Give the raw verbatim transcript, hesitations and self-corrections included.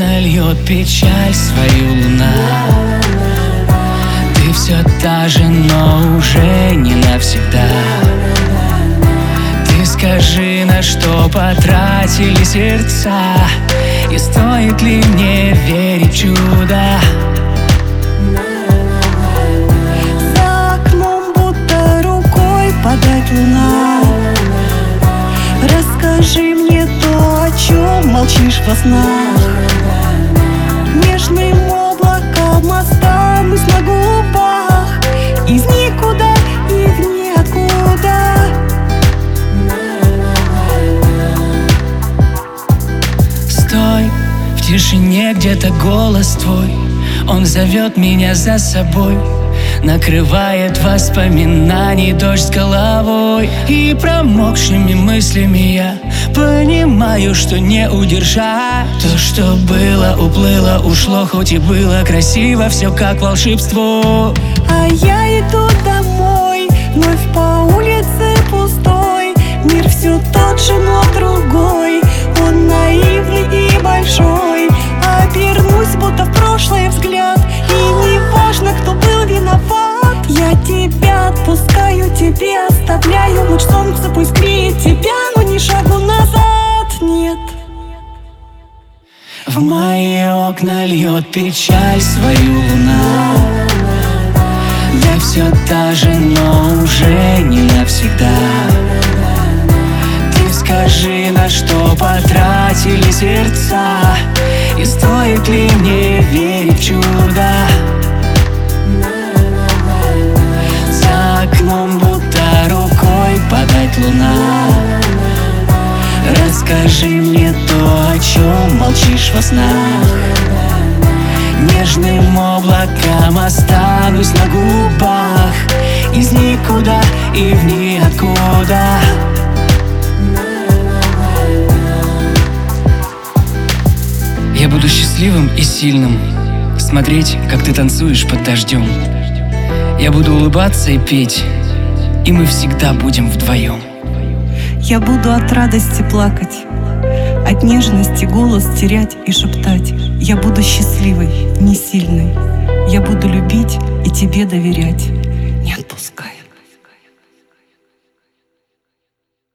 окна льет печаль свою луна. Ты все та же, но уже не навсегда. Ты скажи, на что потратили сердца, и стоит ли мне верить в чудо? За окном будто рукой подать луна. Расскажи мне то, о чем молчишь во снах. Нежным облаком останусь на губах, из никуда и в ниоткуда. Стой, в тишине где-то голос твой, он зовет меня за собой. Накрывает воспоминаний дождь с головой, и промокшими мыслями я понимаю, что не удержать. То, что было, уплыло, ушло, хоть и было красиво, все как волшебство. А я иду домой, вновь по улице пустой. Мир все тот же, но другой, он наивный и большой. Обернусь, будто в прошлое взгляд, и не важно, кто был виноват. Я тебя отпускаю, тебе оставляю луч солнца, пусть греет тебя, но ни шагу назад нет. В мои окна льет печаль свою луна. Я все та же, но уже не навсегда. Ты скажи, на что потратили сердца, и стоит ли мне верить в чудо? За окном будто рукой подать луна. Расскажи мне то, о чем молчишь во снах. Нежным облаком останусь на губах, из никуда и в ниоткуда. Я буду счастливым и сильным, смотреть, как ты танцуешь под дождем. Я буду улыбаться и петь, и мы всегда будем вдвоем. Я буду от радости плакать, от нежности голос терять и шептать. Я буду счастливой, не сильной. Я буду любить и тебе доверять. Не отпускай.